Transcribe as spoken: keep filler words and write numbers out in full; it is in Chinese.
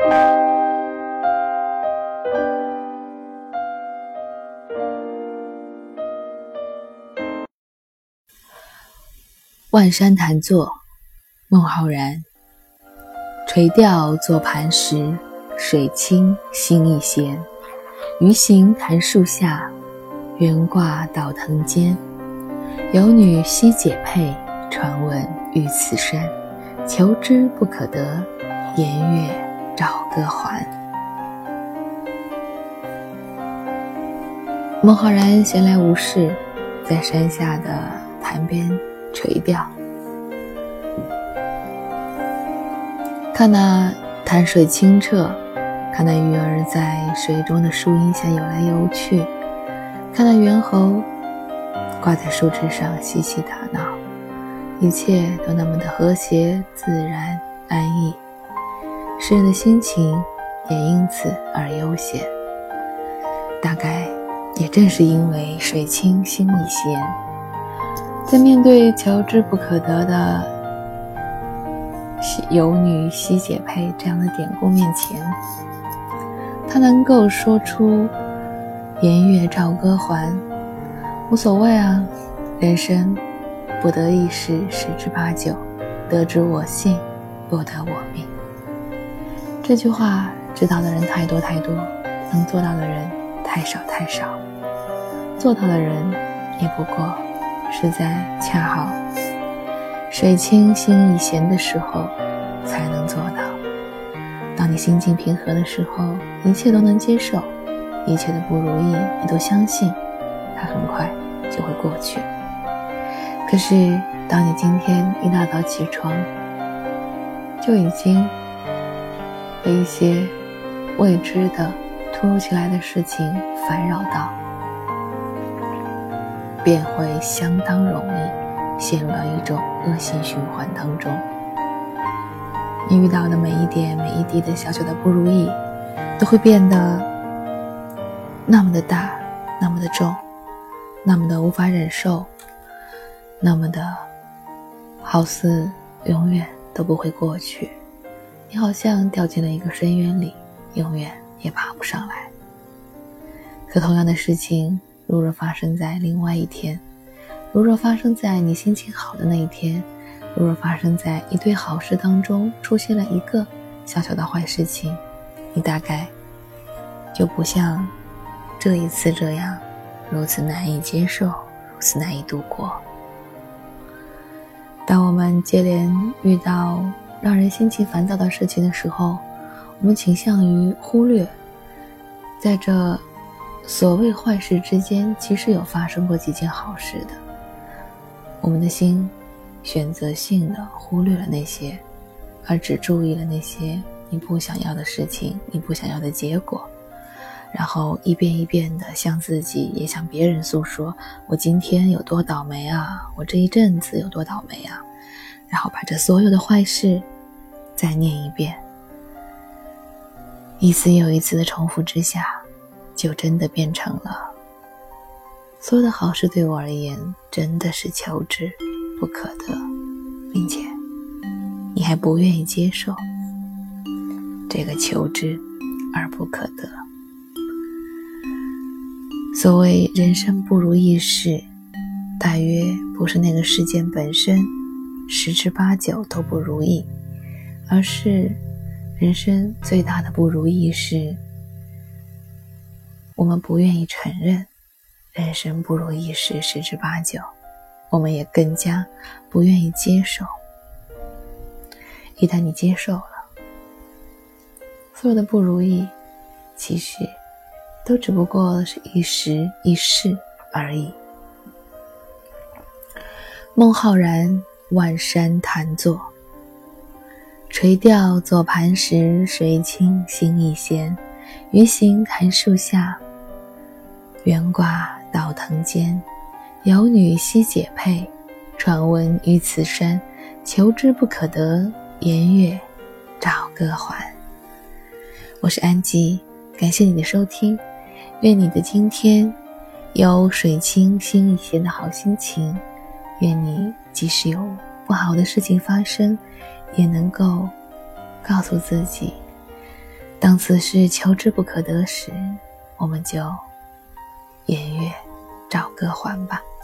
万山谈作，孟浩然。垂钓坐磐石，水清心亦闲。鱼行潭树下，猿挂倒藤间。有女惜解佩，传闻于此山。求之不可得，颜悦棹歌还。孟浩然闲来无事，在山下的潭边垂钓，看那潭水清澈，看那鱼儿在水中的树荫下游来游去，看那猿猴挂在树枝上嬉戏打闹，一切都那么的和谐自然安逸，诗人的心情也因此而悠闲。大概也正是因为水清心亦闲，在面对求之不可得的有女惜解佩这样的典故面前，他能够说出颜悦棹歌还，无所谓啊，人生不得意事十之八九，得之我幸，不得我命。这句话知道的人太多太多，能做到的人太少太少，做到的人也不过是在恰好水清心亦闲的时候才能做到。当你心境平和的时候，一切都能接受，一切的不如意你都相信它很快就会过去。可是当你今天一大早起床，就已经被一些未知的突如其来的事情烦扰到，便会相当容易陷入到一种恶性循环当中。你遇到的每一点每一滴的小小的不如意，都会变得那么的大，那么的重，那么的无法忍受，那么的好似永远都不会过去。你好像掉进了一个深渊里，永远也爬不上来。可同样的事情如若发生在另外一天，如若发生在你心情好的那一天，如若发生在一堆好事当中出现了一个小小的坏事情，你大概就不像这一次这样如此难以接受，如此难以度过。当我们接连遇到让人心情烦躁的事情的时候，我们倾向于忽略在这所谓坏事之间其实有发生过几件好事的。我们的心选择性的忽略了那些，而只注意了那些你不想要的事情，你不想要的结果，然后一遍一遍的向自己也向别人诉说我今天有多倒霉啊，我这一阵子有多倒霉啊，然后把这所有的坏事再念一遍，一次又一次的重复之下，就真的变成了所有的好事对我而言真的是求之不可得，并且你还不愿意接受这个求之而不可得。所谓人生不如意事，大约不是那个事件本身十之八九都不如意，而是人生最大的不如意是我们不愿意承认人生不如意事十之八九，我们也更加不愿意接受。一旦你接受了，所有的不如意其实都只不过是一时一事而已。孟浩然万山谈作，垂钓坐磐石，水清心亦闲。鱼行潭树下，猿挂倒藤间。有女惜解佩，传闻于此山。求之不可得，颜悦棹歌还。我是安吉，感谢你的收听，愿你的今天有水清心亦闲的好心情，愿你即使有不好的事情发生，也能够告诉自己当此事求之不可得时，我们就颜悦照歌还吧。